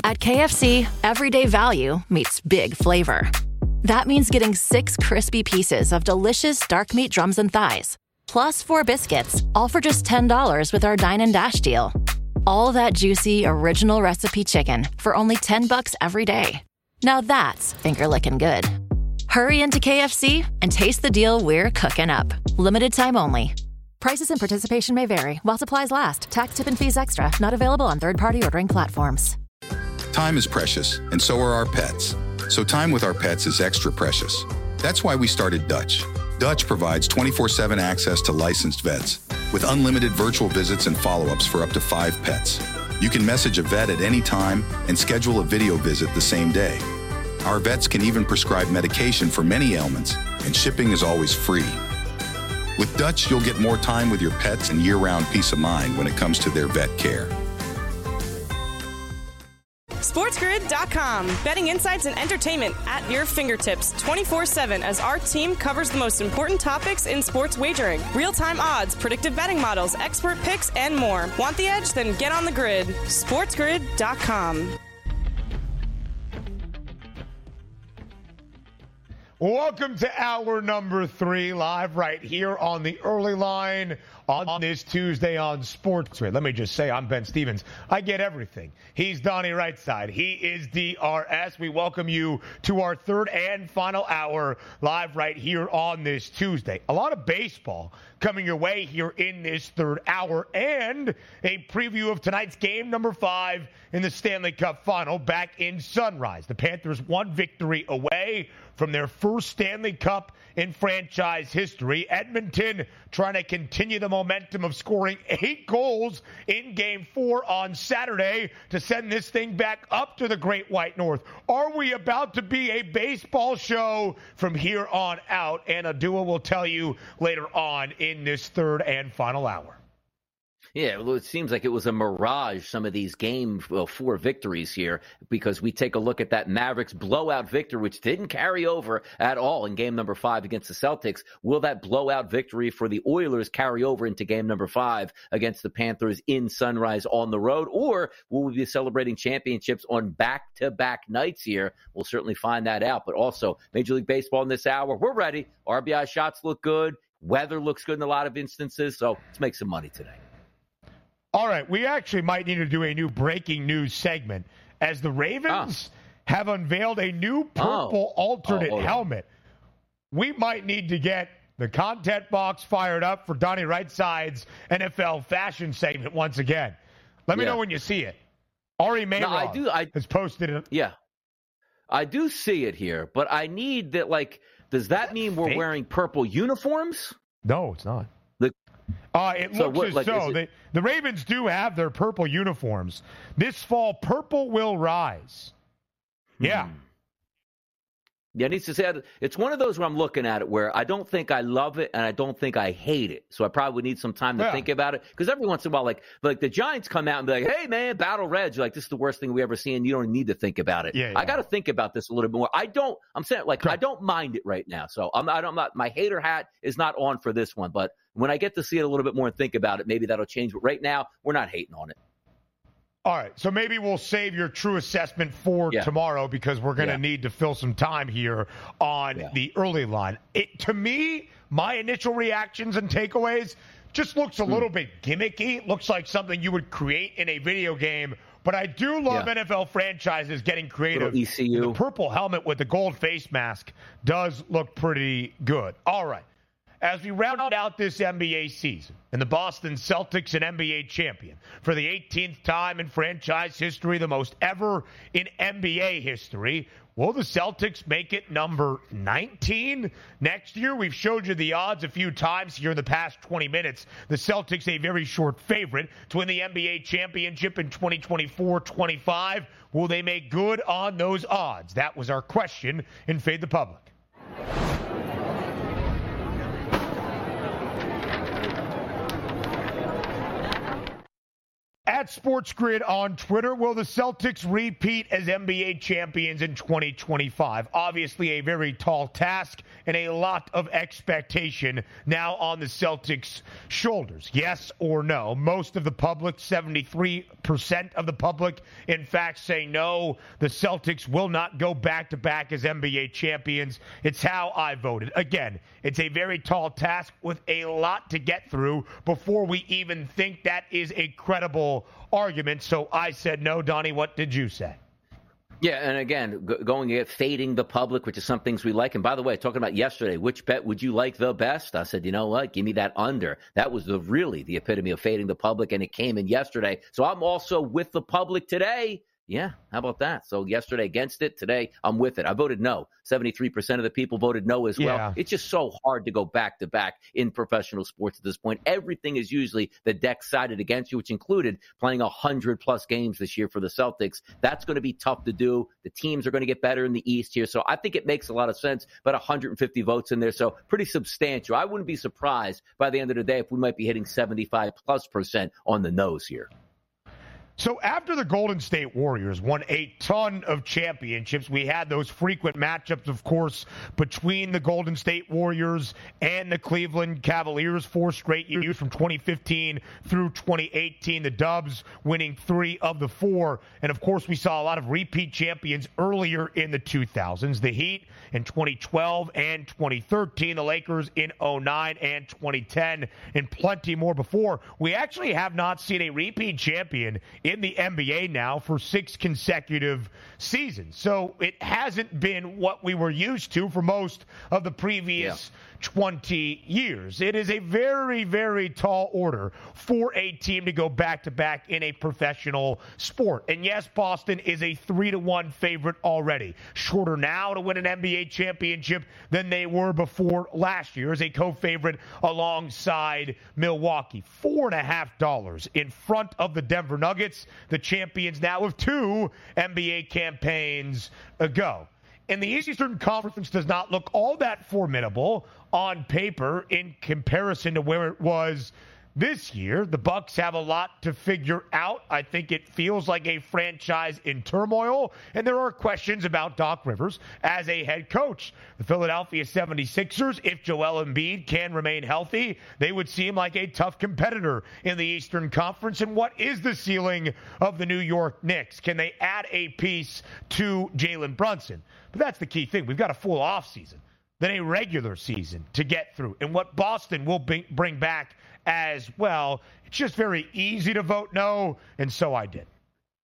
At KFC, everyday value meets big flavor. That means getting 6 crispy pieces of delicious dark meat drums and thighs, plus 4 biscuits, all for just $10 with our Dine and Dash deal. All that juicy, original recipe chicken for only $10 every day. Now that's finger-licking good. Hurry into KFC and taste the deal we're cooking up. Limited time only. Prices and participation may vary while supplies last. Tax, tip, and fees extra. Not available on third-party ordering platforms. Time is precious, and so are our pets. So time with our pets is extra precious. That's why we started Dutch. Dutch provides 24/7 access to licensed vets with unlimited virtual visits and follow-ups for up to 5 pets. You can message a vet at any time and schedule a video visit the same day. Our vets can even prescribe medication for many ailments, and shipping is always free. With Dutch, you'll get more time with your pets and year-round peace of mind when it comes to their vet care. SportsGrid.com. Betting insights and entertainment at your fingertips 24/7 as our team covers the most important topics in sports wagering. Real-time odds, predictive betting models, expert picks, and more. Want the edge? Then get on the grid. SportsGrid.com. Welcome to hour number 3, live right here on the early line on this Tuesday on Sports Grid. Let me just say, I'm Ben Stevens. I get everything. He's Donnie Rightside. He is DRS. We welcome you to our third and final hour live right here on this Tuesday. A lot of baseball coming your way here in this third hour, and a preview of tonight's game number 5 in the Stanley Cup Final back in Sunrise. The Panthers 1 victory away from their first Stanley Cup in franchise history. Edmonton trying to continue the momentum of scoring 8 goals in Game 4 on Saturday to send this thing back up to the Great White North. Are we about to be a baseball show from here on out? Anna Dua will tell you later on in this third and final hour. Yeah, well, it seems like it was a mirage, some of these Game 4 victories here, because we take a look at that Mavericks blowout victory, which didn't carry over at all in Game number 5 against the Celtics. Will that blowout victory for the Oilers carry over into Game number 5 against the Panthers in Sunrise on the road? Or will we be celebrating championships on back-to-back nights here? We'll certainly find that out. But also, Major League Baseball in this hour, we're ready. RBI shots look good. Weather looks good in a lot of instances. So let's make some money today. All right, we actually might need to do a new breaking news segment as the Ravens have unveiled a new purple alternate helmet. We might need to get the content box fired up for Donnie Rightside's NFL fashion segment once again. Let me know when you see it. Ari Meirov has posted it. Yeah, I do see it here, but I need that, like, does that mean we're wearing purple uniforms? No, it's not. It looks as though the Ravens do have their purple uniforms. This fall, purple will rise. Yeah. Yeah, it needs to say it's one of those where I'm looking at it where I don't think I love it and I don't think I hate it. So I probably need some time to think about it. Because every once in a while, like the Giants come out and be like, hey, man, Battle Reds. You're like, this is the worst thing we ever seen. You don't need to think about it. I got to think about this a little bit more. I don't mind it right now. So I'm not, my hater hat is not on for this one. But when I get to see it a little bit more and think about it, maybe that'll change. But right now, we're not hating on it. All right, so maybe we'll save your true assessment for tomorrow because we're going to need to fill some time here on the early line. To me, my initial reactions and takeaways just looks a little bit gimmicky. Looks like something you would create in a video game. But I do love NFL franchises getting creative. ECU. The purple helmet with the gold face mask does look pretty good. All right. As we round out this NBA season, and the Boston Celtics, an NBA champion for the 18th time in franchise history, the most ever in NBA history, will the Celtics make it number 19 next year? We've showed you the odds a few times here in the past 20 minutes. The Celtics a very short favorite to win the NBA championship in 2024-25. Will they make good on those odds? That was our question in Fade the Public. At at Sports Grid on Twitter, will the Celtics repeat as NBA champions in 2025? Obviously a very tall task and a lot of expectation now on the Celtics' shoulders. Yes or no? Most of the public, 73% of the public, in fact, say no. The Celtics will not go back-to-back as NBA champions. It's how I voted. Again, it's a very tall task with a lot to get through before we even think that is a credible argument. So I said no. Donnie, what did you say? Yeah, and again, going at fading the public, which is some things we like. And by the way, talking about yesterday, which bet would you like the best? I said, you know what? Give me that under. That was really the epitome of fading the public, and it came in yesterday. So I'm also with the public today. Yeah, how about that? So yesterday against it, today I'm with it. I voted no. 73% of the people voted no as well. Yeah. It's just so hard to go back-to-back in professional sports at this point. Everything is usually the deck sided against you, which included playing 100-plus games this year for the Celtics. That's going to be tough to do. The teams are going to get better in the East here. So I think it makes a lot of sense, but 150 votes in there, so pretty substantial. I wouldn't be surprised by the end of the day if we might be hitting 75+% on the nose here. So after the Golden State Warriors won a ton of championships, we had those frequent matchups, of course, between the Golden State Warriors and the Cleveland Cavaliers, 4 straight years from 2015 through 2018, the Dubs winning 3 of the 4. And, of course, we saw a lot of repeat champions earlier in the 2000s, the Heat in 2012 and 2013, the Lakers in 2009 and 2010, and plenty more before. We actually have not seen a repeat champion in the NBA now for 6 consecutive seasons. So it hasn't been what we were used to for most of the previous 20 years. It is a very, very tall order for a team to go back-to-back in a professional sport. And yes, Boston is a 3-1 favorite already. Shorter now to win an NBA championship than they were before last year as a co-favorite alongside Milwaukee. $4.50 in front of the Denver Nuggets, the champions now of 2 NBA campaigns ago. And the Eastern Conference does not look all that formidable on paper in comparison to where it was this year. The Bucks have a lot to figure out. I think it feels like a franchise in turmoil, and there are questions about Doc Rivers as a head coach. The Philadelphia 76ers, if Joel Embiid can remain healthy, they would seem like a tough competitor in the Eastern Conference. And what is the ceiling of the New York Knicks? Can they add a piece to Jalen Brunson? But that's the key thing. We've got a full offseason, then a regular season to get through. And what Boston will bring back as well, it's just very easy to vote no, and so I did.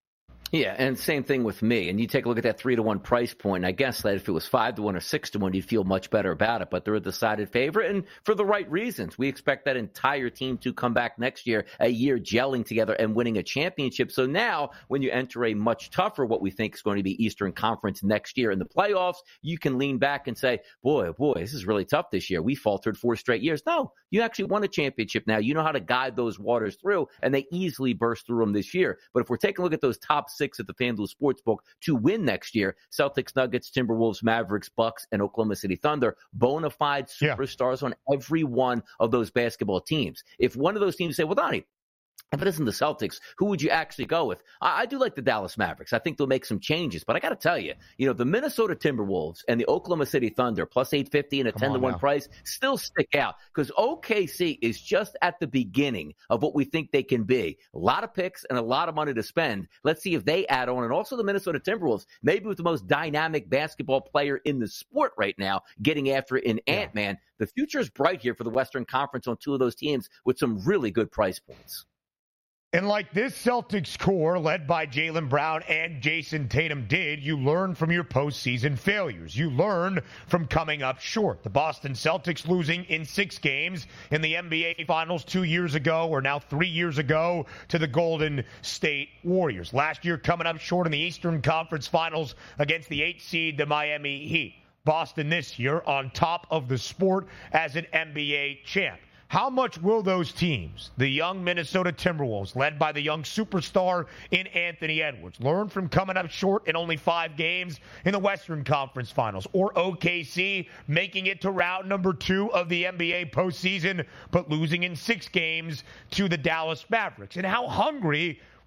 Yeah, and same thing with me. And you take a look at that 3-1 price point. I guess that if it was 5-1 or 6-1, you'd feel much better about it. But they're a decided favorite, and for the right reasons. We expect that entire team to come back next year, a year gelling together and winning a championship. So now, when you enter a much tougher, what we think is going to be Eastern Conference next year in the playoffs, you can lean back and say, boy, this is really tough this year. We faltered 4 straight years. No, you actually won a championship now. You know how to guide those waters through, and they easily burst through them this year. But if we're taking a look at those top 6 at the FanDuel Sportsbook to win next year, Celtics, Nuggets, Timberwolves, Mavericks, Bucks, and Oklahoma City Thunder, bona fide superstars on every one of those basketball teams. If one of those teams say, well, Donnie, if it isn't the Celtics, who would you actually go with? I do like the Dallas Mavericks. I think they'll make some changes. But I got to tell you, the Minnesota Timberwolves and the Oklahoma City Thunder, plus 850 and a 10-1 price, still stick out because OKC is just at the beginning of what we think they can be. A lot of picks and a lot of money to spend. Let's see if they add on. And also the Minnesota Timberwolves, maybe with the most dynamic basketball player in the sport right now, getting after it in Ant-Man. The future is bright here for the Western Conference on 2 of those teams with some really good price points. And like this Celtics core led by Jaylen Brown and Jason Tatum did, you learn from your postseason failures. You learn from coming up short. The Boston Celtics losing in 6 games in the NBA Finals 2 years ago, or now 3 years ago, to the Golden State Warriors. Last year coming up short in the Eastern Conference Finals against the 8th seed, the Miami Heat. Boston this year on top of the sport as an NBA champ. How much will those teams, the young Minnesota Timberwolves, led by the young superstar in Anthony Edwards, learn from coming up short in only 5 games in the Western Conference Finals? Or OKC making it to round number 2 of the NBA postseason, but losing in 6 games to the Dallas Mavericks? And how hungry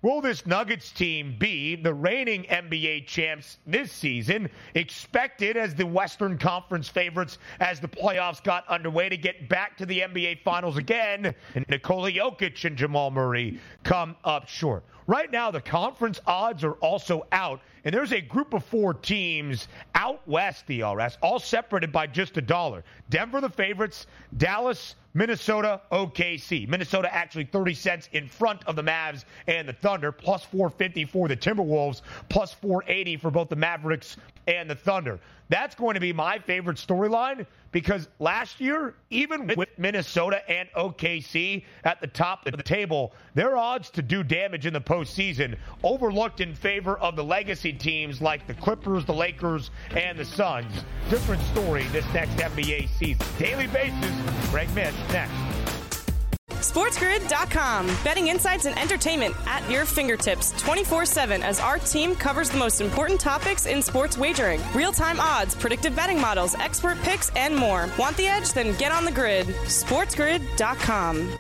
Will this Nuggets team be the reigning NBA champs this season, expected as the Western Conference favorites as the playoffs got underway to get back to the NBA Finals again, and Nikola Jokic and Jamal Murray come up short? Right now, the conference odds are also out, and there's a group of 4 teams out west, DRS, all separated by just $1. Denver, the favorites, Dallas, Minnesota, OKC. Minnesota actually 30 cents in front of the Mavs and the Thunder, plus 450 for the Timberwolves, plus 480 for both the Mavericks and the Thunder. That's going to be my favorite storyline because last year, even with Minnesota and OKC at the top of the table, their odds to do damage in the postseason overlooked in favor of the legacy teams like the Clippers, the Lakers, and the Suns. Different story this next NBA season. Daily basis, Greg Mish, next. SportsGrid.com. Betting insights and entertainment at your fingertips 24/7 as our team covers the most important topics in sports wagering. Real-time odds, predictive betting models, expert picks, and more. Want the edge? Then get on the grid. SportsGrid.com.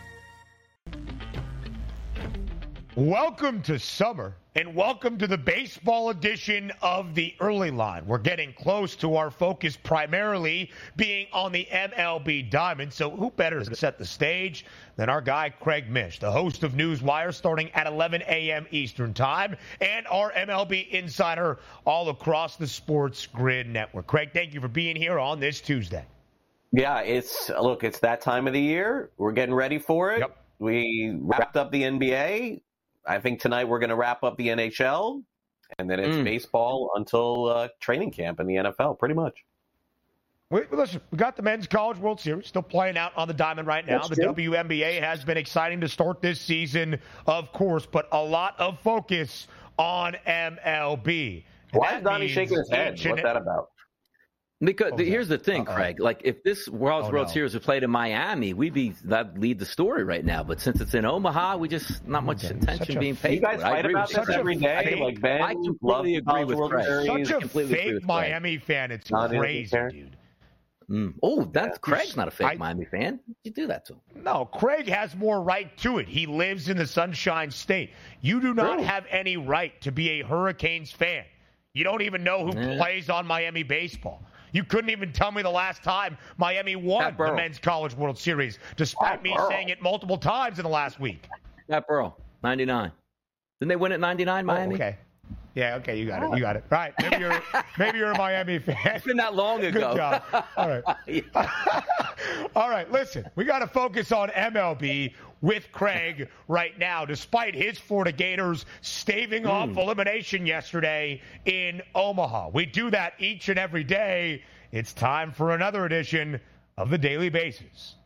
Welcome to summer, and welcome to the baseball edition of the Early Line. We're getting close to our focus primarily being on the MLB Diamond, so who better to set the stage than our guy Craig Mish, the host of Newswire starting at 11 a.m. Eastern Time, and our MLB insider all across the Sports Grid Network. Craig, thank you for being here on this Tuesday. Yeah, it's that time of the year. We're getting ready for it. Yep. We wrapped up the NBA. I think tonight we're going to wrap up the NHL, and then it's baseball until training camp in the NFL, pretty much. Listen, we got the Men's College World Series still playing out on the Diamond right now. The WNBA has been exciting to start this season, of course, but a lot of focus on MLB. Why is Donnie shaking his head? What's that about? Because here's the thing, Craig. Like, if this World Series was played in Miami, that'd lead the story right now. But since it's in Omaha, we just not much attention being paid. You guys fight about this every day. Like Ben, I completely agree with Craig. Such a fake Miami fan. It's crazy, dude. Oh, Craig's not a fake Miami fan. You do that to him. No, Craig has more right to it. He lives in the Sunshine State. You do not have any right to be a Hurricanes fan. You don't even know who plays on Miami baseball. You couldn't even tell me the last time Miami won the Men's College World Series, despite me saying it multiple times in the last week. Pat Burrell, 99. Didn't they win at 99, Miami? Okay. Yeah, okay, you got it. You got it. Right. Maybe you're a Miami fan. It's been that long ago. Good job. All right. All right, listen, we got to focus on MLB with Craig right now, despite his Florida Gators staving off elimination yesterday in Omaha. We do that each and every day. It's time for another edition of the Daily Basis.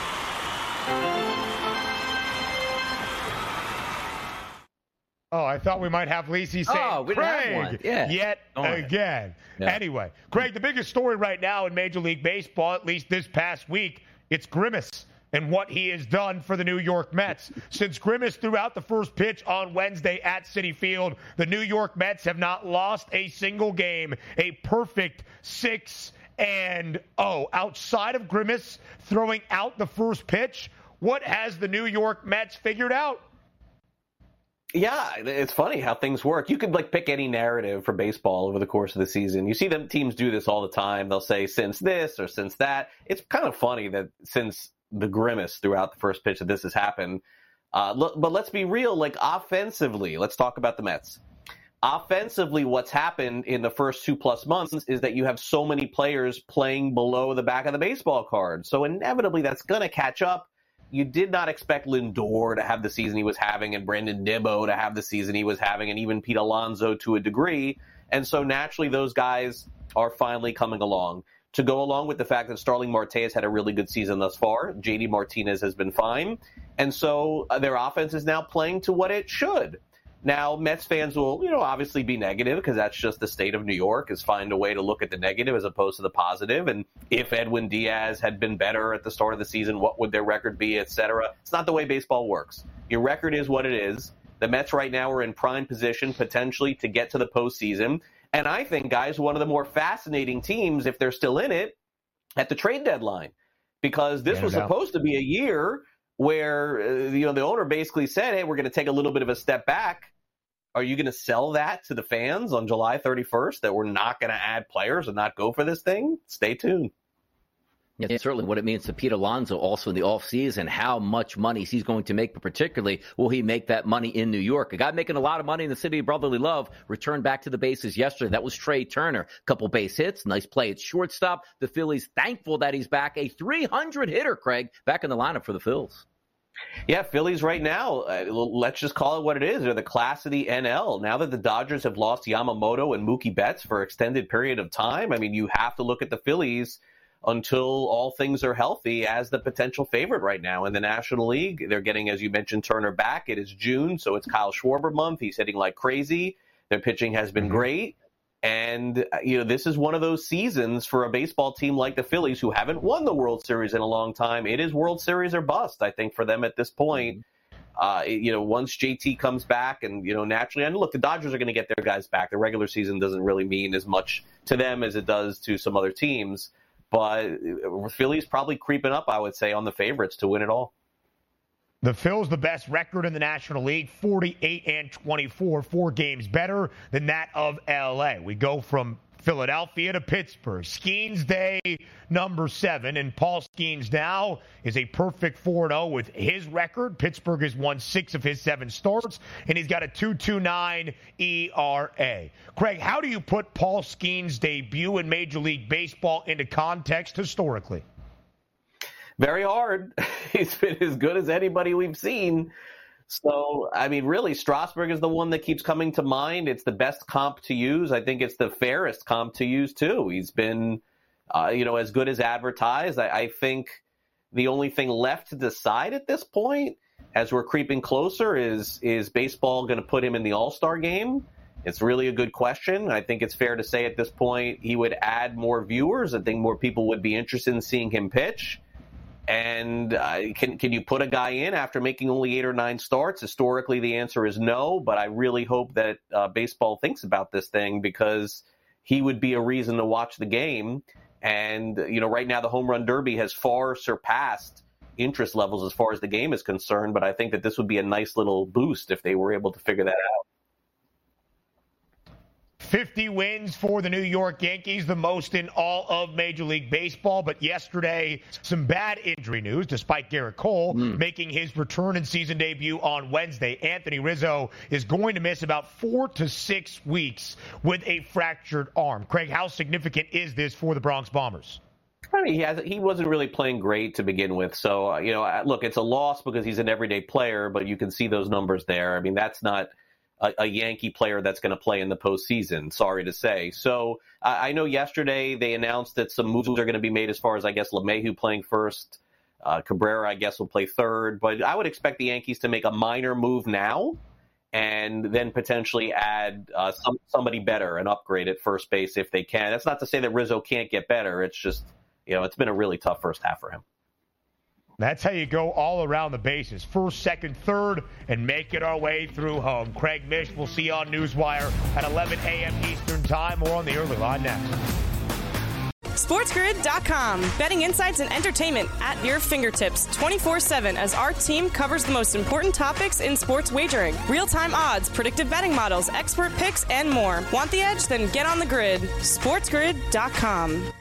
Oh, I thought we might have Lacey saying Craig yet again. Yeah. Anyway, Craig, the biggest story right now in Major League Baseball, at least this past week, it's Grimace and what he has done for the New York Mets. Since Grimace threw out the first pitch on Wednesday at Citi Field, the New York Mets have not lost a single game, a perfect 6-0. Outside of Grimace throwing out the first pitch, what has the New York Mets figured out? Yeah, it's funny how things work. You could pick any narrative for baseball over the course of the season. You see them teams do this all the time. They'll say since this or since that. It's kind of funny that since the Grimace throughout the first pitch that this has happened. But let's be real, offensively, let's talk about the Mets. Offensively, what's happened in the first 2+ months is that you have so many players playing below the back of the baseball card. So inevitably that's going to catch up. You did not expect Lindor to have the season he was having and Brandon Nimmo to have the season he was having and even Pete Alonso to a degree. And so naturally those guys are finally coming along. To go along with the fact that Starling Marte has had a really good season thus far, JD Martinez has been fine. And so their offense is now playing to what it should. Now, Mets fans will, obviously be negative because that's just the state of New York, is find a way to look at the negative as opposed to the positive. And if Edwin Diaz had been better at the start of the season, what would their record be, et cetera? It's not the way baseball works. Your record is what it is. The Mets right now are in prime position potentially to get to the postseason. And I think, guys, one of the more fascinating teams, if they're still in it, at the trade deadline. Because this was supposed to be a year where the owner basically said, hey, we're going to take a little bit of a step back. Are you going to sell that to the fans on July 31st, that we're not going to add players and not go for this thing? Stay tuned. Yeah, certainly what it means to Pete Alonso also in the offseason, how much money he's going to make, but particularly will he make that money in New York? A guy making a lot of money in the city of brotherly love returned back to the bases yesterday. That was Trey Turner. Couple base hits, nice play at shortstop. The Phillies thankful that he's back. A 300 hitter, Craig, back in the lineup for the Phils. Yeah, Phillies right now, let's just call it what it is. They're the class of the NL. Now that the Dodgers have lost Yamamoto and Mookie Betts for an extended period of time, I mean, you have to look at the Phillies until all things are healthy as the potential favorite right now in the National League. They're getting, as you mentioned, Turner back. It is June, so it's Kyle Schwarber month. He's hitting like crazy. Their pitching has been great. And, this is one of those seasons for a baseball team like the Phillies who haven't won the World Series in a long time. It is World Series or bust, I think, for them at this point. Once JT comes back and, naturally, and look, the Dodgers are going to get their guys back. The regular season doesn't really mean as much to them as it does to some other teams. But Philly's probably creeping up, I would say, on the favorites to win it all. The Phils, the best record in the National League, 48-24, 4 games better than that of L.A. We go from Philadelphia to Pittsburgh. Skeens Day, number 7, and Paul Skeens now is a perfect 4-0 with his record. Pittsburgh has won 6 of his 7 starts, and he's got a 2.29 ERA. Craig, how do you put Paul Skeens' debut in Major League Baseball into context historically? Very hard. He's been as good as anybody we've seen. So, I mean, really, Strasburg is the one that keeps coming to mind. It's the best comp to use. I think it's the fairest comp to use, too. He's been, as good as advertised. I think the only thing left to decide at this point, as we're creeping closer, is baseball going to put him in the All-Star game? It's really a good question. I think it's fair to say at this point he would add more viewers. I think more people would be interested in seeing him pitch. And can you put a guy in after making only 8 or 9 starts? Historically, the answer is no, but I really hope that baseball thinks about this thing because he would be a reason to watch the game. And, right now the home run derby has far surpassed interest levels as far as the game is concerned, but I think that this would be a nice little boost if they were able to figure that out. 50 wins for the New York Yankees, the most in all of Major League Baseball. But yesterday, some bad injury news, despite Garrett Cole making his return and season debut on Wednesday. Anthony Rizzo is going to miss about 4 to 6 weeks with a fractured arm. Craig, how significant is this for the Bronx Bombers? I mean, he wasn't really playing great to begin with. So, look, it's a loss because he's an everyday player, but you can see those numbers there. I mean, that's not a Yankee player that's going to play in the postseason, sorry to say. So I know yesterday they announced that some moves are going to be made as far as, I guess, LeMahieu playing first. Cabrera, I guess, will play third. But I would expect the Yankees to make a minor move now and then potentially add somebody better, an upgrade at first base if they can. That's not to say that Rizzo can't get better. It's just, it's been a really tough first half for him. That's how you go all around the bases. First, second, third, and make it our way through home. Craig Mish, we'll see you on Newswire at 11 a.m. Eastern Time or on the early line next. SportsGrid.com. Betting insights and entertainment at your fingertips 24/7 as our team covers the most important topics in sports wagering. Real-time odds, predictive betting models, expert picks, and more. Want the edge? Then get on the grid. SportsGrid.com.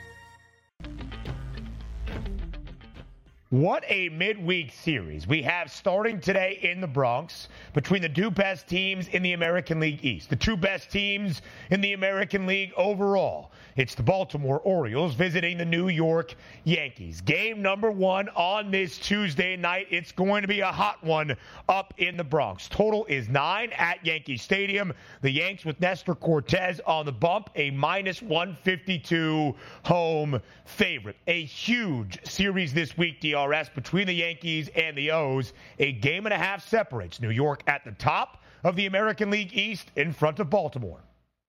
What a midweek series we have starting today in the Bronx between the 2 best teams in the American League East, the 2 best teams in the American League overall. It's the Baltimore Orioles visiting the New York Yankees. Game number 1 on this Tuesday night. It's going to be a hot one up in the Bronx. Total is 9 at Yankee Stadium. The Yanks with Nestor Cortez on the bump, a minus 152 home favorite. A huge series this week, DRS, between the Yankees and the O's. A game and a half separates New York at the top of the American League East in front of Baltimore.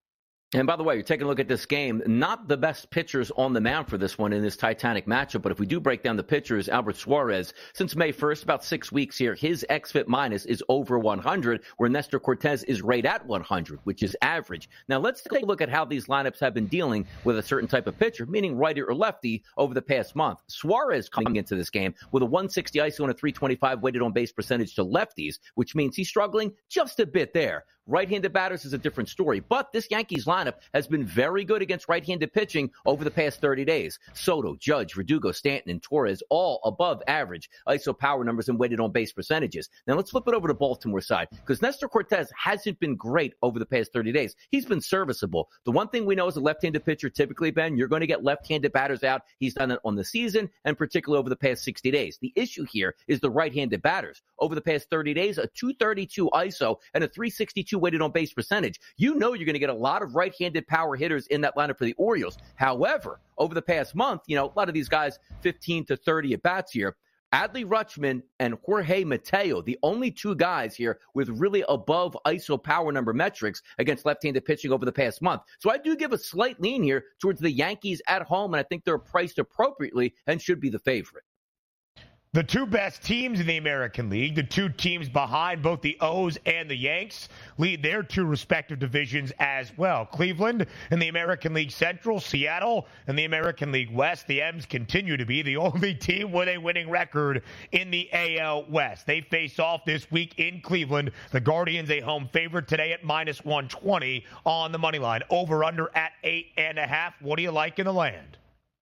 And by the way, you're taking a look at this game, not the best pitchers on the mound for this one in this Titanic matchup. But if we do break down the pitchers, Albert Suarez, since May 1st, about 6 weeks here, his xFIP minus is over 100, where Nestor Cortez is right at 100, which is average. Now, let's take a look at how these lineups have been dealing with a certain type of pitcher, meaning righty or lefty, over the past month. Suarez coming into this game with a 160 ISO and a 325 weighted on base percentage to lefties, which means he's struggling just a bit there. Right-handed batters is a different story, but this Yankees lineup has been very good against right-handed pitching over the past 30 days. Soto, Judge, Verdugo, Stanton, and Torres all above average ISO power numbers and weighted on base percentages. Now let's flip it over to Baltimore side, because Nestor Cortez hasn't been great over the past 30 days. He's been serviceable. The one thing we know as a left-handed pitcher, typically, Ben, you're going to get left-handed batters out. He's done it on the season and particularly over the past 60 days. The issue here is the right-handed batters. Over the past 30 days, a 232 ISO and a 362 weighted on base percentage. You know you're going to get a lot of right-handed power hitters in that lineup for the Orioles. However, over the past month, a lot of these guys, 15 to 30 at-bats here. Adley Rutschman and Jorge Mateo, the only two guys here with really above ISO power number metrics against left-handed pitching over the past month. So I do give a slight lean here towards the Yankees at home, and I think they're priced appropriately and should be the favorite. The two best teams in the American League, the two teams behind both the O's and the Yanks, lead their two respective divisions as well. Cleveland in the American League Central, Seattle in the American League West. The M's continue to be the only team with a winning record in the AL West. They face off this week in Cleveland. The Guardians a home favorite today at minus 120 on the money line. Over under at 8.5. What do you like in the land?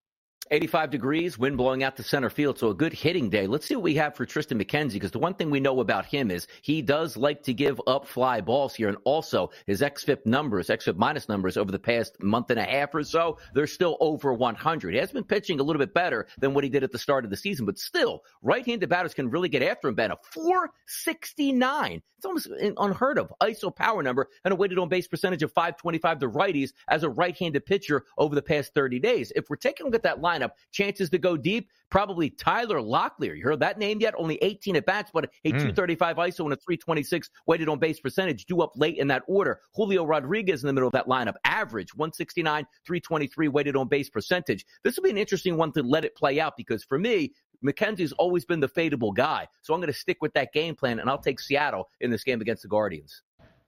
85 degrees, wind blowing out to center field, so a good hitting day. Let's see what we have for Tristan McKenzie, because the one thing we know about him is he does like to give up fly balls here, and also his xFIP minus numbers over the past month and a half or so, they're still over 100. He has been pitching a little bit better than what he did at the start of the season, but still, right-handed batters can really get after him, Ben. A 469. It's almost unheard of. ISO power number and a weighted on base percentage of 525 to righties as a right-handed pitcher over the past 30 days. If we're taking a look at that lineup, chances to go deep, probably Tyler Locklear. You heard that name yet? Only 18 at-bats, but a 235 ISO and a 326 weighted on base percentage due up late in that order. Julio Rodriguez in the middle of that lineup. Average, 169, 323 weighted on base percentage. This will be an interesting one to let it play out, because for me, McKenzie's always been the fadeable guy. So I'm going to stick with that game plan, and I'll take Seattle in this game against the Guardians.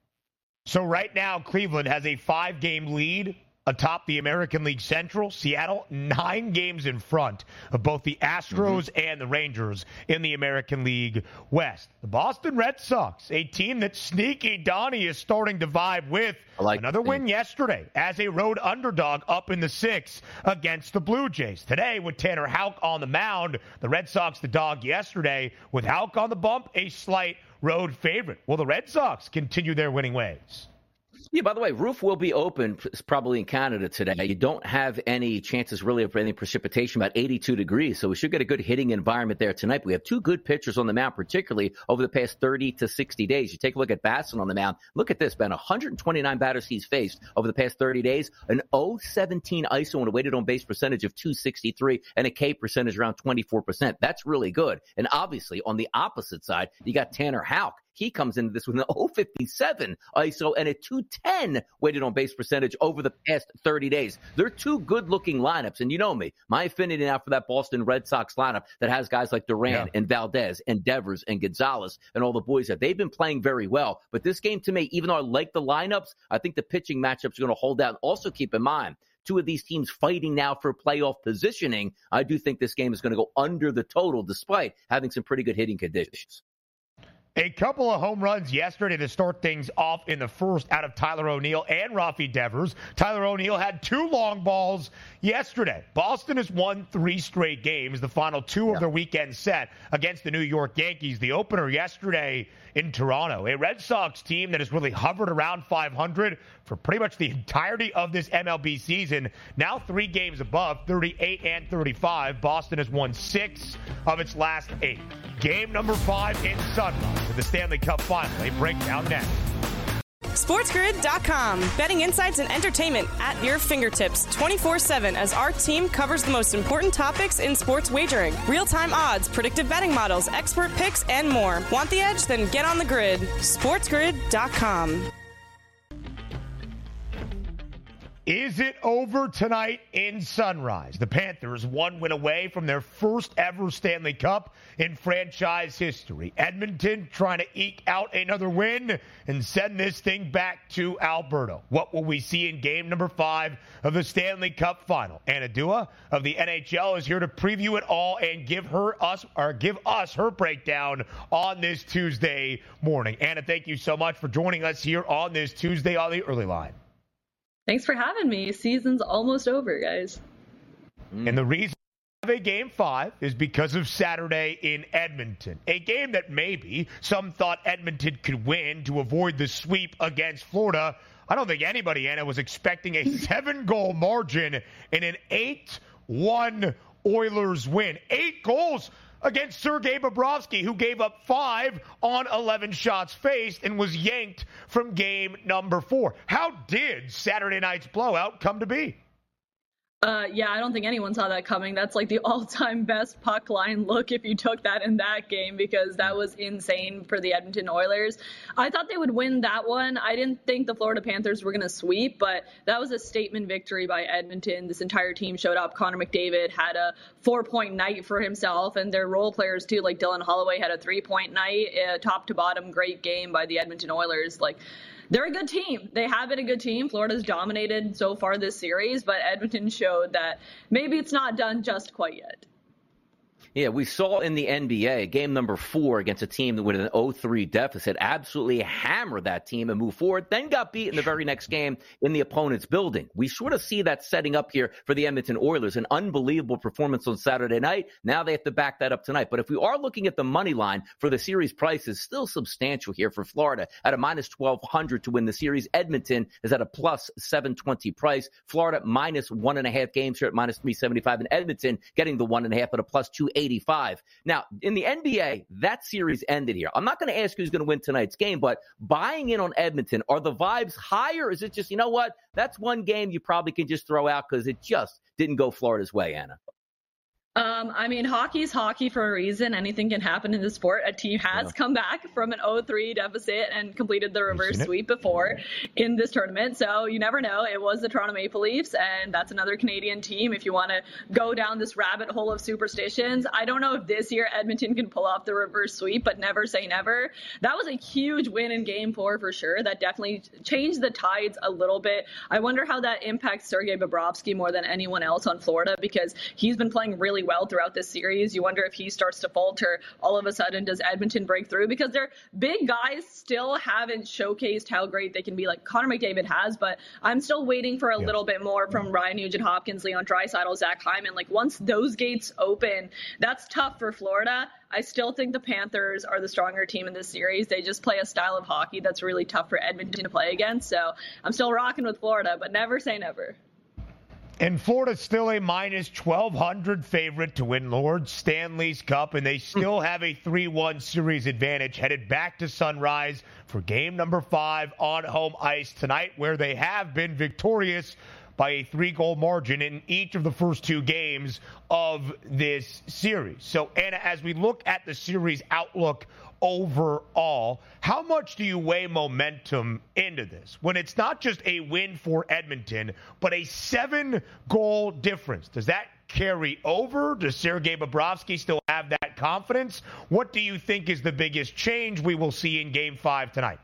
So right now, Cleveland has a 5-game lead atop the American League Central. Seattle 9 games in front of both the Astros and the Rangers in the American League West. The Boston Red Sox, a team that Sneaky Donnie is starting to vibe with. Another win yesterday as a road underdog up in the 6 against the Blue Jays. Today with Tanner Houck on the mound, the Red Sox the dog yesterday. With Houck on the bump, a slight road favorite. Will the Red Sox continue their winning ways? Yeah, by the way, roof will be open probably in Canada today. You don't have any chances really of any precipitation, about 82 degrees. So we should get a good hitting environment there tonight. We have two good pitchers on the mound, particularly over the past 30 to 60 days. You take a look at Basson on the mound. Look at this, Ben. 129 batters he's faced over the past 30 days. An 0.17 ISO and a weighted on base percentage of 263 and a K percentage around 24%. That's really good. And obviously on the opposite side, you got Tanner Houck. He comes into this with an 0.57 ISO and a 210 weighted on base percentage over the past 30 days. They're two good-looking lineups, and you know me. My affinity now for that Boston Red Sox lineup that has guys like Duran and Valdez and Devers and Gonzalez and all the boys that they've been playing very well. But this game to me, even though I like the lineups, I think the pitching matchups are going to hold out. Also keep in mind, two of these teams fighting now for playoff positioning. I do think this game is going to go under the total despite having some pretty good hitting conditions. A couple of home runs yesterday to start things off in the first out of Tyler O'Neill and Rafi Devers. Tyler O'Neill had 2 long balls yesterday. Boston has won 3 straight games, the final 2 of their weekend set against the New York Yankees. The opener yesterday in Toronto. A Red Sox team that has really hovered around 500 for pretty much the entirety of this MLB season. Now 3 games above, 38 and 35. Boston has won 6 of its last 8. Game number 5 in Sunrise of the Stanley Cup Final. A breakdown next. SportsGrid.com. Betting insights and entertainment at your fingertips 24/7 as our team covers the most important topics in sports wagering. Real-time odds, predictive betting models, expert picks, and more. Want the edge? Then get on the grid. SportsGrid.com. Is it over tonight in Sunrise? The Panthers 1 win away from their first ever Stanley Cup in franchise history. Edmonton trying to eke out another win and send this thing back to Alberta. What will we see in game number 5 of the Stanley Cup final? Anna Dua of the NHL is here to preview it all and give us her breakdown on this Tuesday morning. Anna, thank you so much for joining us here on this Tuesday on the Early Line. Thanks for having me. Season's almost over, guys. And the reason we have a game 5 is because of Saturday in Edmonton. A game that maybe some thought Edmonton could win to avoid the sweep against Florida. I don't think anybody, Anna, was expecting a 7-goal margin in an 8-1 Oilers win. 8 goals against Sergei Bobrovsky, who gave up 5 on 11 shots faced and was yanked from game number 4. How did Saturday night's blowout come to be? Yeah, I don't think anyone saw that coming. That's like the all-time best puck line look if you took that in that game, because that was insane for the Edmonton Oilers. I thought they would win that one. I didn't think the Florida Panthers were going to sweep, but that was a statement victory by Edmonton. This entire team showed up. Connor McDavid had a 4-point night for himself, and their role players too, like Dylan Holloway had a 3-point night. Top to bottom, great game by the Edmonton Oilers. They're a good team. They have been a good team. Florida's dominated so far this series, but Edmonton showed that maybe it's not done just quite yet. Yeah, we saw in the NBA, game number 4 against a team with an 0-3 deficit, absolutely hammer that team and move forward, then got beat in the very next game in the opponent's building. We sort of see that setting up here for the Edmonton Oilers, an unbelievable performance on Saturday night. Now they have to back that up tonight. But if we are looking at the money line for the series price, is still substantial here for Florida at a minus 1,200 to win the series. Edmonton is at a plus 720 price. Florida minus 1.5 games here at minus 375, and Edmonton getting the 1.5 at a plus 285. Now, in the NBA, that series ended here. I'm not going to ask who's going to win tonight's game, but buying in on Edmonton, are the vibes higher? Is it just, you know what, that's one game you probably can just throw out because it just didn't go Florida's way, Anna? I mean, hockey's hockey for a reason. Anything can happen in the sport. A team has come back from an 0-3 deficit and completed the reverse sweep before in this tournament. So you never know. It was the Toronto Maple Leafs, and that's another Canadian team. If you want to go down this rabbit hole of superstitions, I don't know if this year Edmonton can pull off the reverse sweep, but never say never. That was a huge win in game 4 for sure. That definitely changed the tides a little bit. I wonder how that impacts Sergei Bobrovsky more than anyone else on Florida, because he's been playing really well throughout this series. You wonder if he starts to falter. All of a sudden, does Edmonton break through? Because their big guys still haven't showcased how great they can be, like Connor McDavid has, but I'm still waiting for a little bit more from Ryan Nugent-Hopkins, Leon Draisaitl, Zach Hyman. Once those gates open, that's tough for Florida. I still think the Panthers are the stronger team in this series. They just play a style of hockey that's really tough for Edmonton to play against. So I'm still rocking with Florida, but never say never. And Florida's still a minus 1,200 favorite to win Lord Stanley's Cup, and they still have a 3-1 series advantage headed back to Sunrise for game number 5 on home ice tonight, where they have been victorious by a 3-goal margin in each of the first 2 games of this series. So, Anna, as we look at the series outlook overall, how much do you weigh momentum into this when it's not just a win for Edmonton, but a 7-goal difference? Does that carry over? Does Sergei Bobrovsky still have that confidence? What do you think is the biggest change we will see in game 5 tonight?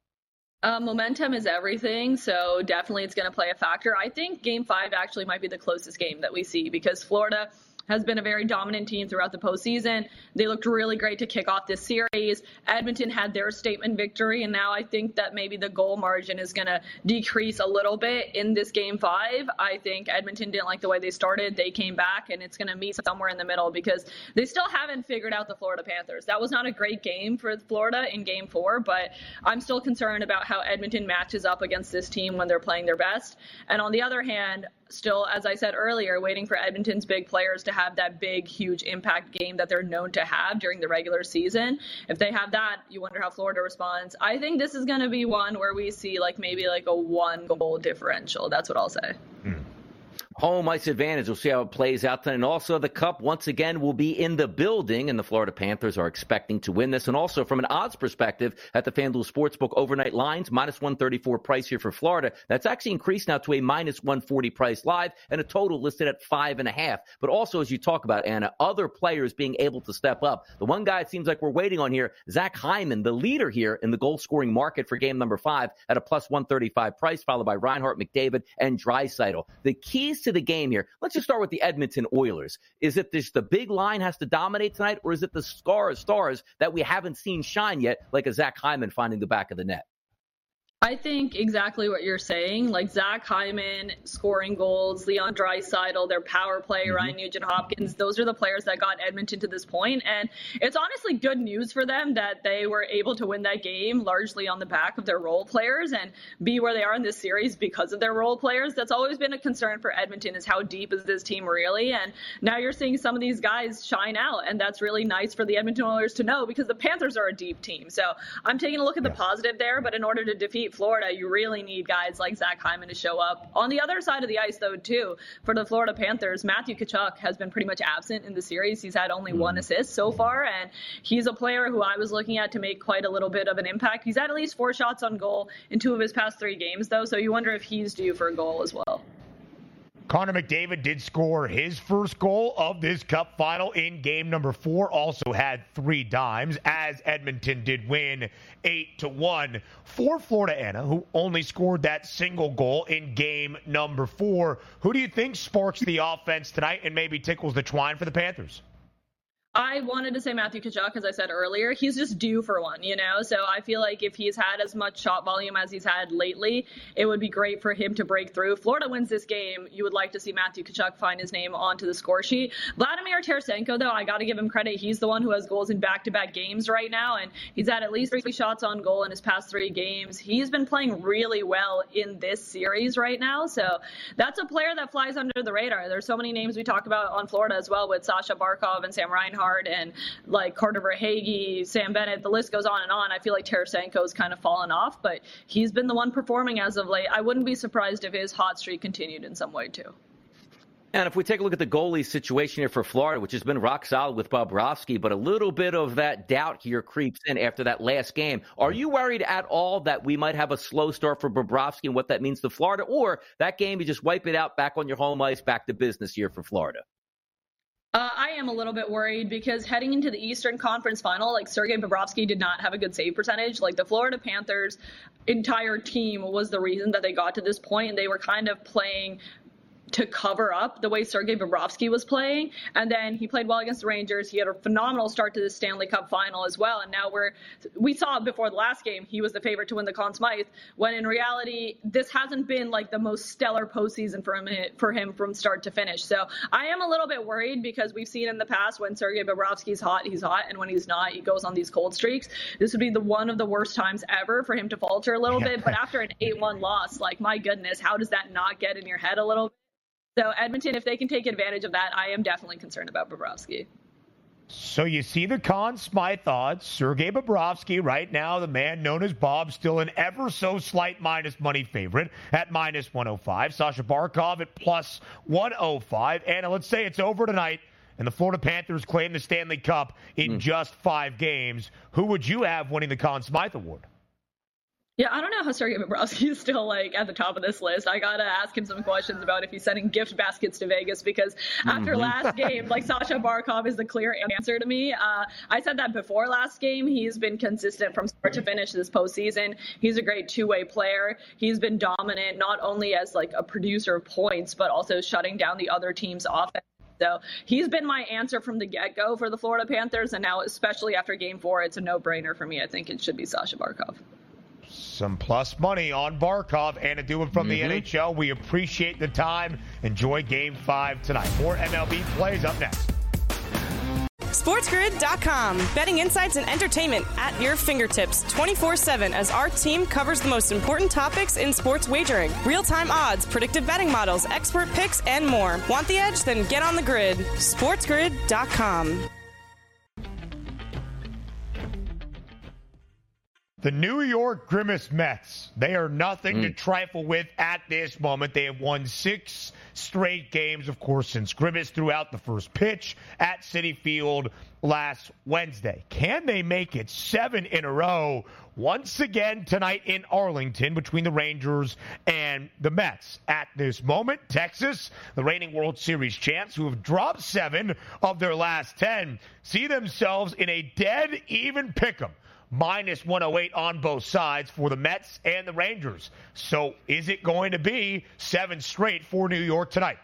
Momentum is everything, so definitely it's going to play a factor. I think game 5 actually might be the closest game that we see, because Florida has been a very dominant team throughout the postseason. They looked really great to kick off this series. Edmonton had their statement victory, and now I think that maybe the goal margin is going to decrease a little bit in this game 5. I think Edmonton didn't like the way they started. They came back, and it's going to meet somewhere in the middle, because they still haven't figured out the Florida Panthers. That was not a great game for Florida in game 4, but I'm still concerned about how Edmonton matches up against this team when they're playing their best. And on the other hand, still, as I said earlier, waiting for Edmonton's big players to have that big, huge impact game that they're known to have during the regular season. If they have that, you wonder how Florida responds. I think this is going to be one where we see maybe a 1-goal differential. That's what I'll say. Home ice advantage. We'll see how it plays out tonight. And also the Cup, once again, will be in the building, and the Florida Panthers are expecting to win this. And also from an odds perspective, at the FanDuel Sportsbook overnight lines, minus 134 price here for Florida. That's actually increased now to a minus 140 price live, and a total listed at 5.5. But also, as you talk about, Anna, other players being able to step up. The one guy it seems like we're waiting on here, Zach Hyman, the leader here in the goal-scoring market for game number 5 at a plus 135 price, followed by Reinhart, McDavid, and Draisaitl. The keys to the game here, let's just start with the Edmonton Oilers. Is it the big line has to dominate tonight, or is it the stars that we haven't seen shine yet, like a Zach Hyman finding the back of the net? I think exactly what you're saying, like Zach Hyman scoring goals, Leon Draisaitl, their power play, Ryan Nugent-Hopkins, those are the players that got Edmonton to this point. And it's honestly good news for them that they were able to win that game largely on the back of their role players and be where they are in this series because of their role players. That's always been a concern for Edmonton, is how deep is this team really? And now you're seeing some of these guys shine out, and that's really nice for the Edmonton Oilers to know, because the Panthers are a deep team. So I'm taking a look at the positive there, but in order to defeat Florida, you really need guys like Zach Hyman to show up. On the other side of the ice, though, too, for the Florida Panthers, Matthew Tkachuk has been pretty much absent in the series. He's had only one assist so far, and he's a player who I was looking at to make quite a little bit of an impact. He's had at least 4 shots on goal in 2 of his past 3 games, though, so you wonder if he's due for a goal as well. Connor McDavid did score his first goal of this Cup final in game number 4. Also had 3 dimes, as Edmonton did win 8-1 for Florida, Anna, who only scored that single goal in game number 4. Who do you think sparks the offense tonight and maybe tickles the twine for the Panthers? I wanted to say Matthew Tkachuk, as I said earlier. He's just due for one, So I feel like if he's had as much shot volume as he's had lately, it would be great for him to break through. Florida wins this game. You would like to see Matthew Tkachuk find his name onto the score sheet. Vladimir Tarasenko, though, I got to give him credit. He's the one who has goals in back-to-back games right now, and he's had at least 3 shots on goal in his past 3 games. He's been playing really well in this series right now, so that's a player that flies under the radar. There's so many names we talk about on Florida as well, with Sasha Barkov and Sam Reinhart and like Carter Verhaeghe, Sam Bennett, the list goes on and on. I feel like Tarasenko's kind of fallen off, but he's been the one performing as of late. I wouldn't be surprised if his hot streak continued in some way too. And if we take a look at the goalie situation here for Florida, which has been rock solid with Bobrovsky, but a little bit of that doubt here creeps in after that last game. Are you worried at all that we might have a slow start for Bobrovsky and what that means to Florida? Or that game, you just wipe it out, back on your home ice, back to business here for Florida? I am a little bit worried because heading into the Eastern Conference Final, like Sergei Bobrovsky did not have a good save percentage. Like the Florida Panthers' entire team was the reason that they got to this point, and they were kind of playing to cover up the way Sergei Bobrovsky was playing. And then he played well against the Rangers. He had a phenomenal start to the Stanley Cup final as well. And now we saw before the last game, he was the favorite to win the Conn Smythe, when in reality, this hasn't been like the most stellar postseason for him from start to finish. So I am a little bit worried because we've seen in the past when Sergei Bobrovsky's hot, he's hot. And when he's not, he goes on these cold streaks. This would be one of the worst times ever for him to falter a little bit. But after an 8-1 loss, like my goodness, how does that not get in your head a little bit? So Edmonton, if they can take advantage of that, I am definitely concerned about Bobrovsky. So you see the Conn Smythe odds. Sergei Bobrovsky right now, the man known as Bob, still an ever so slight minus money favorite at minus 105. Sasha Barkov at plus 105. And let's say it's over tonight and the Florida Panthers claim the Stanley Cup in just 5 games. Who would you have winning the Conn Smythe Award? Yeah, I don't know how Sergei Bobrovsky is still at the top of this list. I gotta ask him some questions about if he's sending gift baskets to Vegas, because after last game, Sasha Barkov is the clear answer to me. I said that before last game. He's been consistent from start to finish this postseason. He's a great 2-way player. He's been dominant, not only as a producer of points, but also shutting down the other team's offense. So he's been my answer from the get-go for the Florida Panthers, and now especially after Game 4, it's a no-brainer for me. I think it should be Sasha Barkov. Some plus money on Barkov. And to do it from the NHL, we appreciate the time. Enjoy Game 5 tonight. More MLB plays up next. SportsGrid.com. Betting insights and entertainment at your fingertips 24/7 as our team covers the most important topics in sports wagering. Real-time odds, predictive betting models, expert picks, and more. Want the edge? Then get on the grid. SportsGrid.com. The New York Grimace Mets, they are nothing to trifle with at this moment. They have won 6 straight games, of course, since Grimace threw out the first pitch at Citi Field last Wednesday. Can they make it 7 in a row once again tonight in Arlington between the Rangers and the Mets? At this moment, Texas, the reigning World Series champs, who have dropped 7 of their last 10, see themselves in a dead even pick'em. Minus 108 on both sides for the Mets and the Rangers. So is it going to be 7 straight for New York tonight?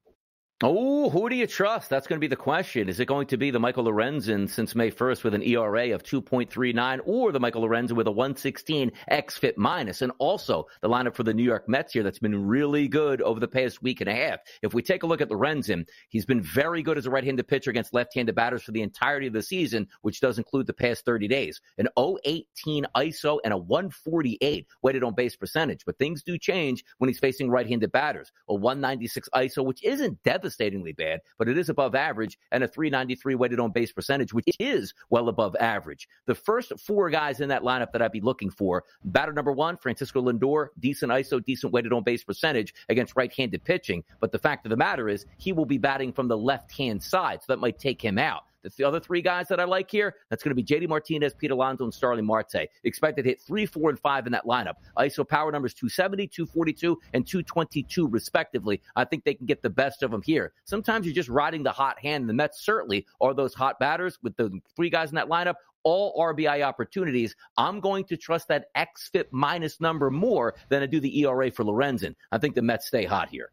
Oh, who do you trust? That's going to be the question. Is it going to be the Michael Lorenzen since May 1st with an ERA of 2.39 or the Michael Lorenzen with a 116 xFIP minus? And also the lineup for the New York Mets here that's been really good over the past week and a half. If we take a look at Lorenzen, he's been very good as a right-handed pitcher against left-handed batters for the entirety of the season, which does include the past 30 days. An 0.18 ISO and a 148 weighted on base percentage. But things do change when he's facing right-handed batters. A 196 ISO, which isn't devastatingly bad, but it is above average, and a 393 weighted on base percentage, which is well above average. The first 4 guys in that lineup that I'd be looking for: batter number 1, Francisco Lindor, decent ISO, decent weighted on base percentage against right-handed pitching. But the fact of the matter is he will be batting from the left-hand side, so that might take him out. The other 3 guys that I like here, that's going to be JD Martinez, Pete Alonso, and Starling Marte. Expected to hit 3, 4, and 5 in that lineup. ISO power numbers 270, 242, and 222, respectively. I think they can get the best of them here. Sometimes you're just riding the hot hand. The Mets certainly are those hot batters with the 3 guys in that lineup. All RBI opportunities. I'm going to trust that xFIP minus number more than I do the ERA for Lorenzen. I think the Mets stay hot here.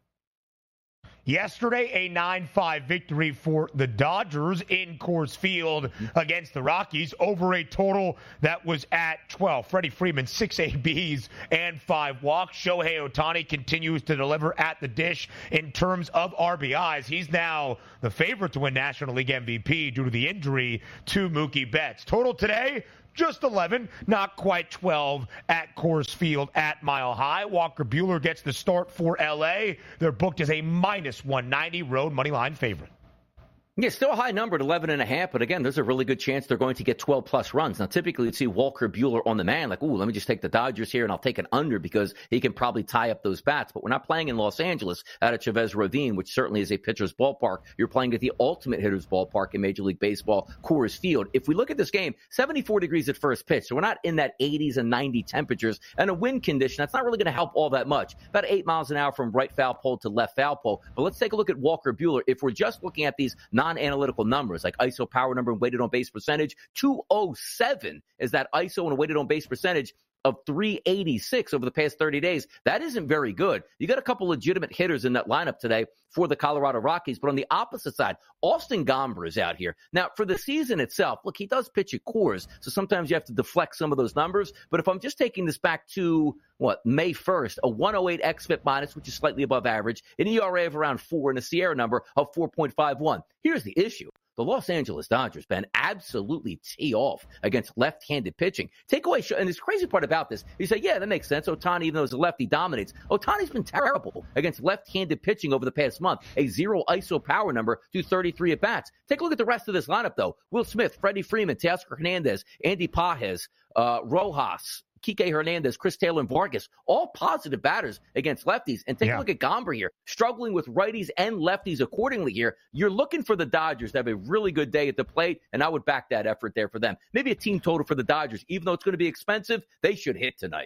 Yesterday, a 9-5 victory for the Dodgers in Coors Field against the Rockies over a total that was at 12. Freddie Freeman, 6 ABs and 5 walks. Shohei Ohtani continues to deliver at the dish in terms of RBIs. He's now the favorite to win National League MVP due to the injury to Mookie Betts. Total today, just 11, not quite 12 at Coors Field at Mile High. Walker Buehler gets the start for L.A. They're booked as a minus 190 road moneyline favorite. Yeah, still a high number at 11.5, but again, there's a really good chance they're going to get 12-plus runs. Now, typically, you'd see Walker Buehler on the man, like, ooh, let me just take the Dodgers here, and I'll take an under because he can probably tie up those bats. But we're not playing in Los Angeles out at Chavez Ravine, which certainly is a pitcher's ballpark. You're playing at the ultimate hitter's ballpark in Major League Baseball, Coors Field. If we look at this game, 74 degrees at first pitch, so we're not in that 80s and 90 temperatures. And a wind condition, that's not really going to help all that much. About 8 miles an hour from right foul pole to left foul pole. But let's take a look at Walker Buehler. If we're just looking at these non-analytical numbers, like ISO power number and weighted on base percentage, 207 is that ISO and a weighted on base percentage of 386 over the past 30 days. That isn't very good. You got a couple legitimate hitters in that lineup today for the Colorado Rockies, but on the opposite side, Austin Gomber is out here. Now, for the season itself, look, he does pitch at Coors, so sometimes you have to deflect some of those numbers, but if I'm just taking this back to, May 1st, a 108 xFIP minus, which is slightly above average, an ERA of around 4, and a Sierra number of 4.51. Here's the issue. The Los Angeles Dodgers, Ben, absolutely tee off against left-handed pitching. Take away, and this crazy part about this, you say, yeah, that makes sense. Ohtani, even though he's a lefty, dominates. Ohtani's been terrible against left-handed pitching over the past month. A 0 ISO power number through 33 at-bats. Take a look at the rest of this lineup, though. Will Smith, Freddie Freeman, Teoscar Hernandez, Andy Pages, Rojas, Kike Hernandez, Chris Taylor, and Vargas, all positive batters against lefties. And take a look at Gomber here, struggling with righties and lefties accordingly here. You're looking for the Dodgers to have a really good day at the plate, and I would back that effort there for them. Maybe a team total for the Dodgers. Even though it's going to be expensive, they should hit tonight.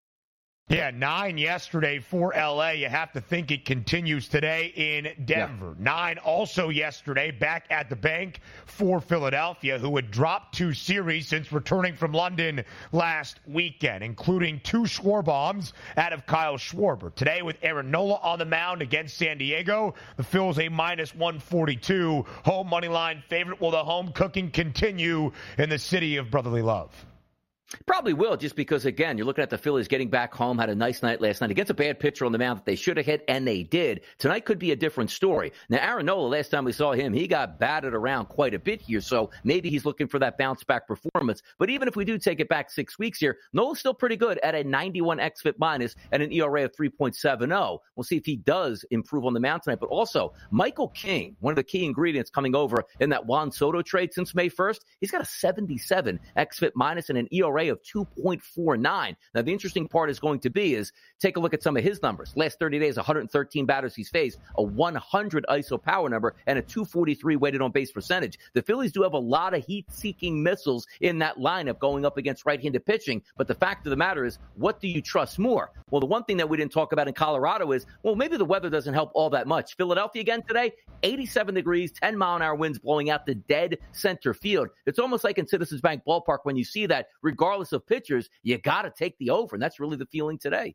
Yeah, 9 yesterday for L.A. You have to think it continues today in Denver. 9 also yesterday back at the bank for Philadelphia, who had dropped 2 series since returning from London last weekend, including 2 Schwarbombs out of Kyle Schwarber. Today with Aaron Nola on the mound against San Diego, the Phils a minus 142 home money line favorite. Will the home cooking continue in the city of brotherly love? Probably will, just because, again, you're looking at the Phillies getting back home, had a nice night last night against a bad pitcher on the mound that they should have hit, and they did. Tonight could be a different story. Now, Aaron Nola, last time we saw him, he got batted around quite a bit here, so maybe he's looking for that bounce-back performance. But even if we do take it back 6 weeks here, Nola's still pretty good at a 91 xFIP minus and an ERA of 3.70. We'll see if he does improve on the mound tonight. But also, Michael King, one of the key ingredients coming over in that Juan Soto trade since May 1st, he's got a 77 xFIP minus and an ERA ERA of 2.49. Now, the interesting part is going to be is take a look at some of his numbers. Last 30 days, 113 batters he's faced, a 100 ISO power number, and a 243 weighted on base percentage. The Phillies do have a lot of heat-seeking missiles in that lineup going up against right-handed pitching, but the fact of the matter is, what do you trust more? Well, the one thing that we didn't talk about in Colorado is, well, maybe the weather doesn't help all that much. Philadelphia again today, 87 degrees, 10-mile-an-hour winds blowing out to dead center field. It's almost like in Citizens Bank Ballpark when you see that, regardless of pitchers, you got to take the over, and that's really the feeling today.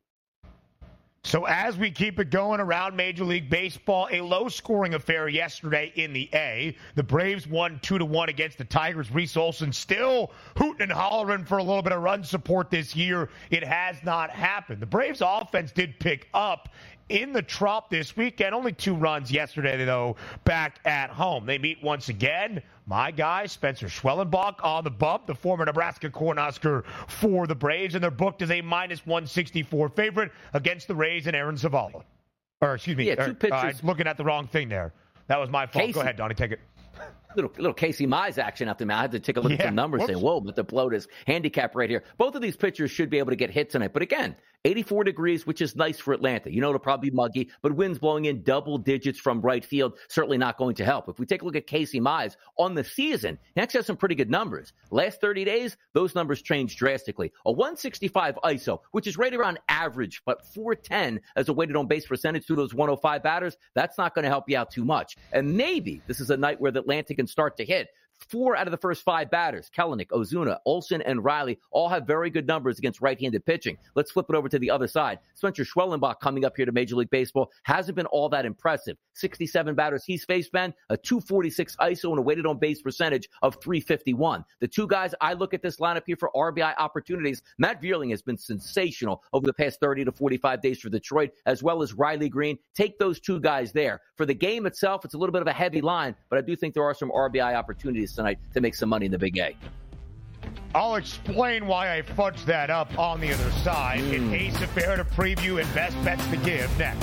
So as we keep it going around Major League Baseball, a low-scoring affair yesterday in the A. The Braves won 2-1 against the Tigers. Reese Olson still hooting and hollering for a little bit of run support this year. It has not happened. The Braves offense did pick up in the Trop this weekend. Only 2 runs yesterday, though, back at home. They meet once again. My guy, Spencer Schwellenbach, on the bump, the former Nebraska Cornhusker for the Braves, and they're booked as a -164 favorite against the Rays and Aaron Zavala. Or, excuse me, two pitchers. looking at the wrong thing there. That was my fault. Casey. Go ahead, Donnie, take it. Little Casey Mize action out there, man. I had to take a look at some numbers saying, whoa, but the bloat is handicap right here. Both of these pitchers should be able to get hits tonight. But again, 84 degrees, which is nice for Atlanta. You know it'll probably be muggy, but winds blowing in double digits from right field, certainly not going to help. If we take a look at Casey Mize on the season, he actually has some pretty good numbers. Last 30 days, those numbers changed drastically. A 165 ISO, which is right around average, but 410 as a weighted on base percentage through those 105 batters, that's not going to help you out too much. And maybe this is a night where the Atlanta can start to hit. 4 out of the first 5 batters, Kelenic, Ozuna, Olson, and Riley, all have very good numbers against right-handed pitching. Let's flip it over to the other side. Spencer Schwellenbach coming up here to Major League Baseball hasn't been all that impressive. 67 batters he's faced, Ben, a 246 ISO and a weighted on base percentage of 351. The 2 guys I look at this lineup here for RBI opportunities, Matt Vierling has been sensational over the past 30 to 45 days for Detroit, as well as Riley Green. Take those 2 guys there. For the game itself, it's a little bit of a heavy line, but I do think there are some RBI opportunities tonight to make some money in the Big A. I'll explain why I fudged that up on the other side. In Ace Affair to preview and best bets to give next.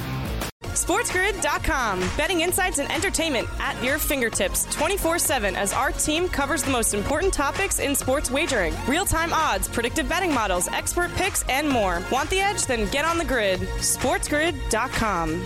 SportsGrid.com. Betting insights and entertainment at your fingertips 24/7 as our team covers the most important topics in sports wagering. Real-time odds, predictive betting models, expert picks, and more. Want the edge? Then get on the grid. SportsGrid.com.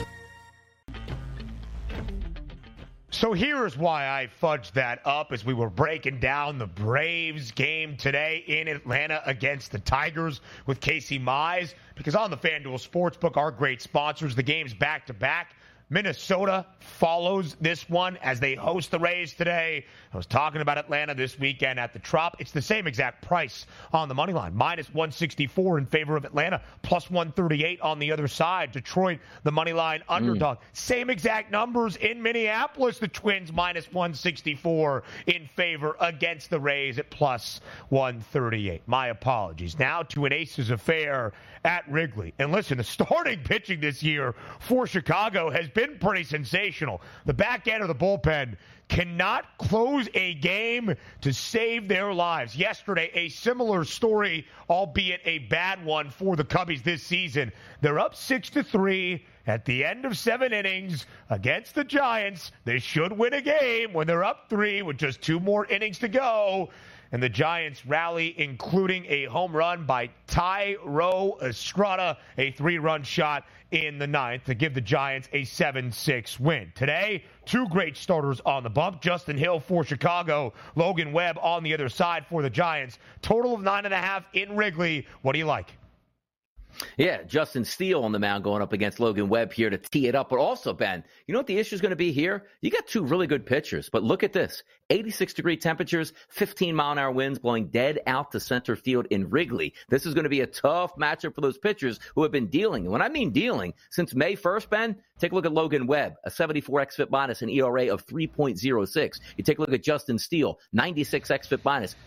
So here's why I fudged that up as we were breaking down the Braves game today in Atlanta against the Tigers with Casey Mize. Because on the FanDuel Sportsbook, our great sponsors, the game's back-to-back. Minnesota follows this one as they host the Rays today. I was talking about Atlanta this weekend at the Trop. It's the same exact price on the money line. -164 in favor of Atlanta, +138 on the other side. Detroit, the money line underdog. Same exact numbers in Minneapolis. The Twins -164 in favor against the Rays at +138. My apologies. Now to an Aces affair at Wrigley. And listen, the starting pitching this year for Chicago has been pretty sensational. The back end of the bullpen cannot close a game to save their lives. Yesterday, a similar story, albeit a bad one for the Cubbies this season. They're up 6-3 at the end of 7 innings against the Giants. They should win a game when they're up 3 with just 2 more innings to go. And the Giants rally, including a home run by Thairo Estrada, a 3-run shot in the 9th to give the Giants a 7-6 win. Today, 2 great starters on the bump. Justin Hill for Chicago, Logan Webb on the other side for the Giants. Total of 9.5 in Wrigley. What do you like? Yeah, Justin Steele on the mound going up against Logan Webb here to tee it up. But also, Ben, you know what the issue is going to be here? You got 2 really good pitchers, but look at this. 86-degree temperatures, 15-mile-an-hour winds blowing dead out to center field in Wrigley. This is going to be a tough matchup for those pitchers who have been dealing. And when I mean dealing, since May 1st, Ben, take a look at Logan Webb, a 74 xFIP minus, an ERA of 3.06. You take a look at Justin Steele, 96 xFIP minus,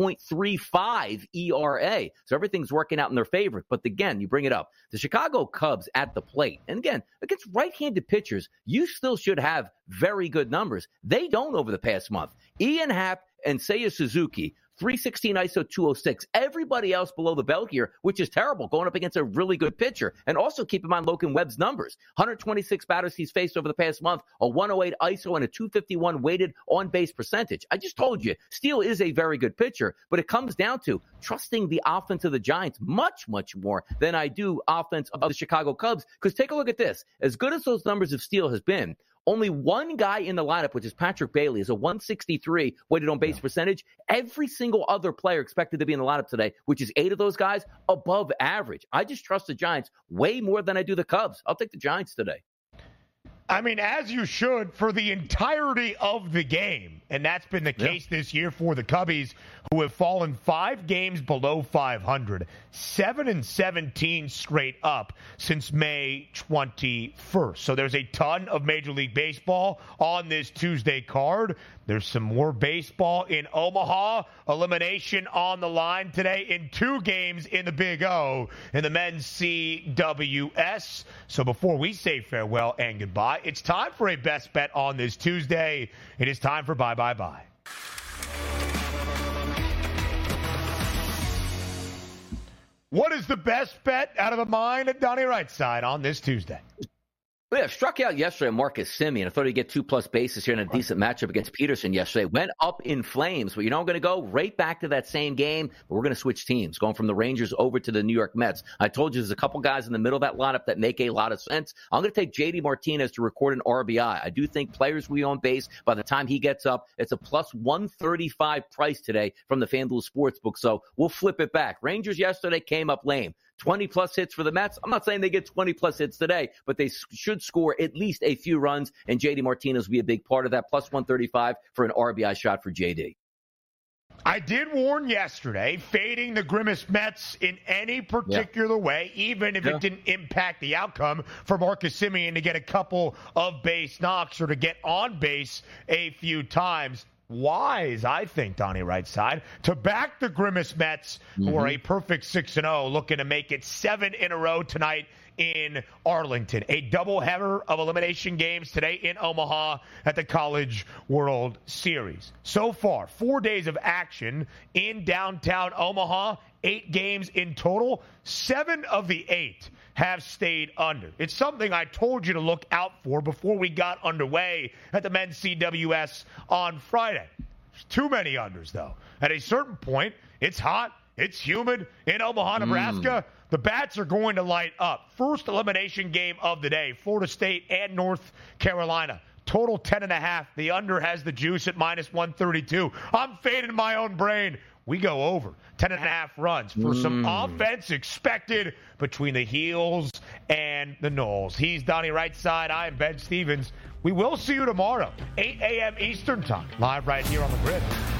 3.35 ERA. So everything's working out in their favor. But again, you bring it up. The Chicago Cubs at the plate. And again, against right-handed pitchers, you still should have very good numbers. They don't over the past month. Ian Happ and Seiya Suzuki, 316 ISO 206. Everybody else below the belt here, which is terrible, going up against a really good pitcher. And also keep in mind Logan Webb's numbers. 126 batters he's faced over the past month, a 108 ISO and a 251 weighted on-base percentage. I just told you, Steele is a very good pitcher, but it comes down to trusting the offense of the Giants much, much more than I do offense of the Chicago Cubs. Because take a look at this. As good as those numbers of Steele has been, only one guy in the lineup, which is Patrick Bailey, is a 163 weighted on base percentage. Every single other player expected to be in the lineup today, which is 8 of those guys, above average. I just trust the Giants way more than I do the Cubs. I'll take the Giants today. I mean, as you should for the entirety of the game. And that's been the case this year for the Cubbies, who have fallen 5 games below 500, 7-17 straight up since May 21st. So there's a ton of Major League Baseball on this Tuesday card. There's some more baseball in Omaha. Elimination on the line today in 2 games in the Big O in the men's CWS. So before we say farewell and goodbye, it's time for a best bet on this Tuesday. It is time for Bye. What is the best bet out of the mind of Donnie Rightside on this Tuesday? Yeah, struck out yesterday Marcus Semien. I thought he'd get 2+ bases here in a decent matchup against Peterson yesterday. Went up in flames. But I'm going to go right back to that same game, but we're going to switch teams, going from the Rangers over to the New York Mets. I told you there's a couple guys in the middle of that lineup that make a lot of sense. I'm going to take JD Martinez to record an RBI. I do think players we on base, by the time he gets up, it's a plus 135 price today from the FanDuel Sportsbook. So we'll flip it back. Rangers yesterday came up lame. 20+ hits for the Mets. I'm not saying they get 20+ hits today, but they should score at least a few runs, and JD Martinez will be a big part of that. Plus 135 for an RBI shot for JD. I did warn yesterday, fading the Grimace Mets in any particular way, even if it didn't impact the outcome, for Marcus Semien to get a couple of base knocks or to get on base a few times. Wise, I think, Donnie Rightside, to back the Grimace Mets, who are a perfect 6-0, looking to make it 7 in a row tonight in Arlington. A doubleheader of elimination games today in Omaha at the College World Series. So far, 4 days of action in downtown Omaha, 8 games in total. 7 of the 8 have stayed under. It's something I told you to look out for before we got underway at the men's CWS on Friday. There's too many unders, though. At a certain point, it's hot, it's humid in Omaha, Nebraska. The bats are going to light up. First elimination game of the day, Florida State and North Carolina. Total 10.5. The under has the juice at minus 132. I'm fading my own brain. We go over 10.5 runs for some offense expected between the Heels and the Noles. He's Donnie Rightside. I am Ben Stevens. We will see you tomorrow, 8 a.m. Eastern Time, live right here on the Grid.